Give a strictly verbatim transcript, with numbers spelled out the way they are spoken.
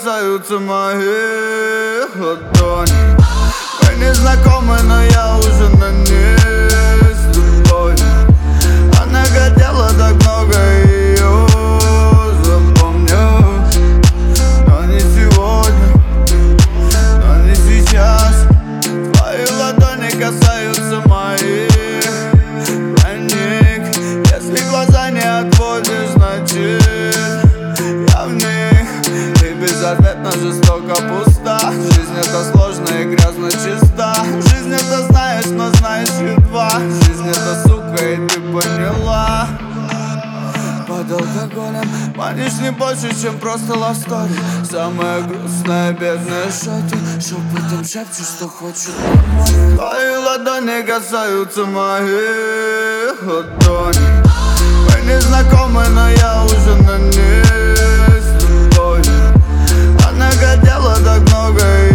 касаются моих ладоней. Мы не знакомы, но я уже на ней с тобой. Она хотела так много, ее запомню. Но не сегодня, но не сейчас. Твои ладони касаются моих. Проник, если глаза не отводишь, значит я в них. Ты безответно жестоко пуста. Жизнь это сложно и грязно чиста. Жизнь это знаешь, но знаешь едва. Жизнь это сука, и ты поняла. Под алкоголем манишь не больше, чем просто love story. Самая грустная, бедная шоты. Шепотом шепчешь, что хочет домой. Твои ладони касаются моих ладоней. Мы не знакомы, но я уже на ней с тобой. Она хотела так много.